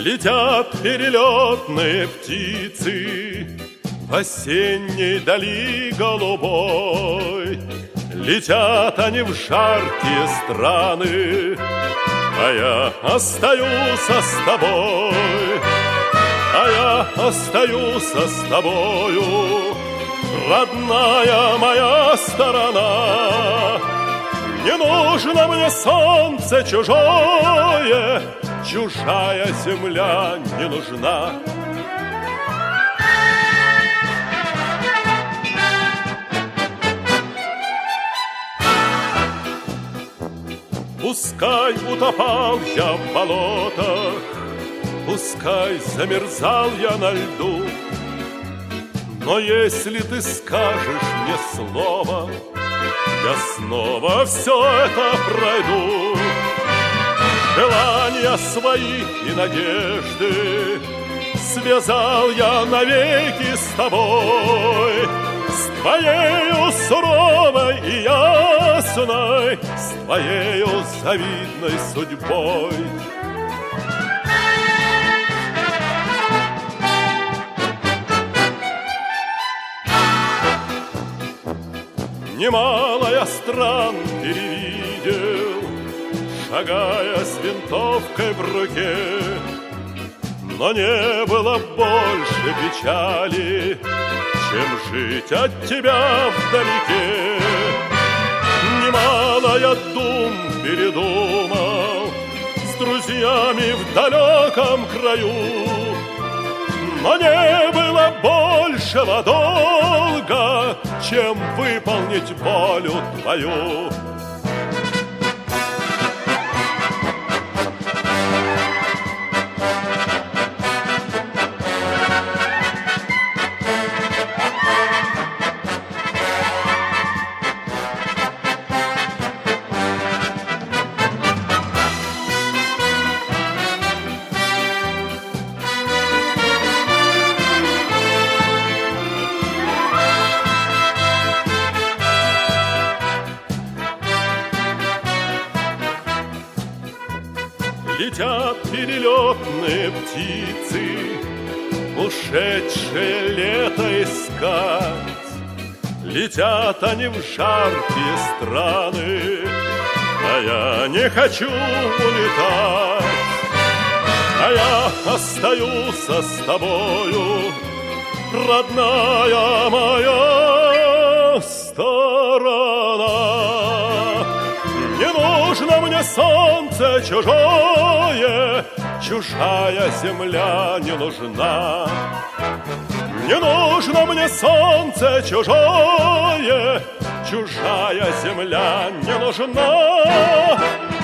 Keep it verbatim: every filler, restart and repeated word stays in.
Летят перелетные птицы в осенней дали голубой. Летят они в жаркие страны, а я остаюсь с тобой. А я остаюсь с тобою, родная моя сторона. Не нужно мне солнце чужое, чужая земля не нужна. Пускай утопал я в болотах, пускай замерзал я на льду, но если ты скажешь мне слово, я снова все это пройду. Желания свои и надежды связал я навеки с тобой, с твоею суровой и ясной, с твоею завидной судьбой. Немало я стран перевидел, шагая с винтовкой в руке, но не было больше печали, чем жить от тебя вдалеке. Немало я дум передумал с друзьями в далеком краю, но не было большего долга, чем выполнить волю твою. Летят перелетные птицы, ушедшее лето искать. Летят они в жаркие страны, а я не хочу улетать. А я остаюсь с тобою, родная моя сторона. Не нужно мне солнце чужое, чужая земля не нужна. Не нужно мне солнце чужое, чужая земля не нужна.